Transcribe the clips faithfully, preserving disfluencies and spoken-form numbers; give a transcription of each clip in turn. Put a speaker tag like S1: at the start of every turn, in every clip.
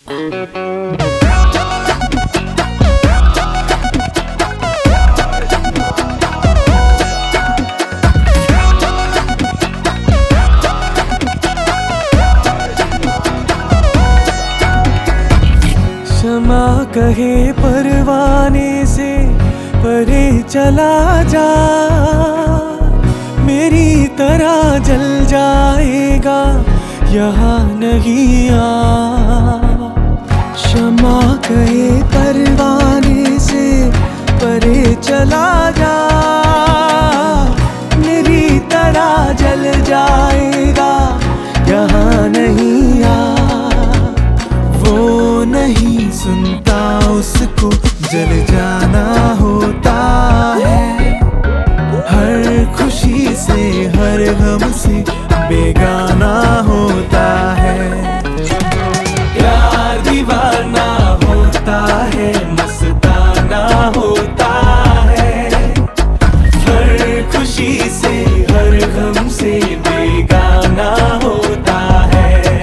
S1: क्षमा कहे परवाने से परे चला जा, मेरी तरह जल जाएगा यहाँ नहीं आ। क्षमा कहे परवाने से परे चला जा, मेरी तरह जल जाएगा यहाँ नहीं आ। वो नहीं सुनता उसको जल जाना होता है, हर खुशी से हर गम से बेगाना होता है। प्यार दीवाना होता है, मस्ताना होता है, हर खुशी से हर गम से बेगाना होता है।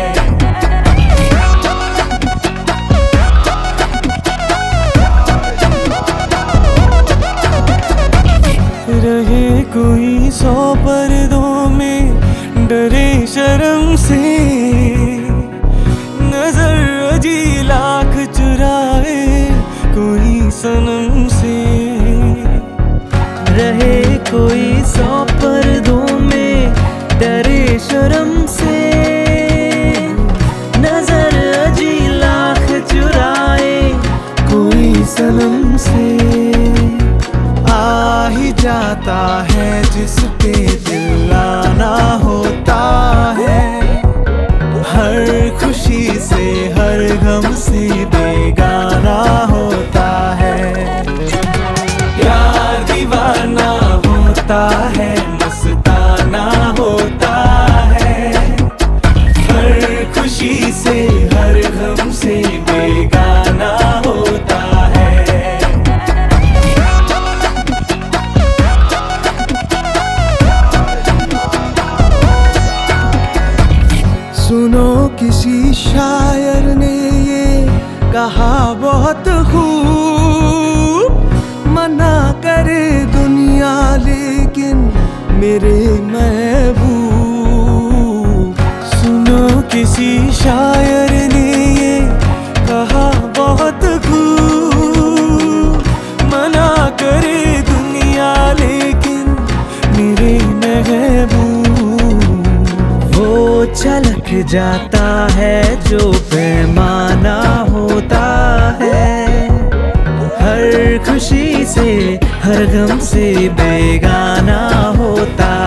S1: रहे कोई सौ पर्दों में डरे शर्म से, नजर अजी लाख चुराए कोई सनम से। रहे कोई सौ पर्दों में डरे शर्म से, नजर अजी लाख चुराए कोई सनम से। आ ही जाता है जिस पे दिल लाना होता है, हर खुशी से हर गम से बेगाना होता है। प्यार दीवाना होता है, मस्ताना होता है, हर खुशी से हर गम से बेगाना होता है। सुनो किसी शायर ने ये कहा बहुत खूब, मना करे दुनिया लेकिन मेरे महबूब। सुनो किसी शायर ने ये कहा बहुत खूब, मना करे दुनिया लेकिन मेरे महबूब। वो छलक जाता है जो पैमाना होता है, हर खुशी से हर गम से बेगाना होता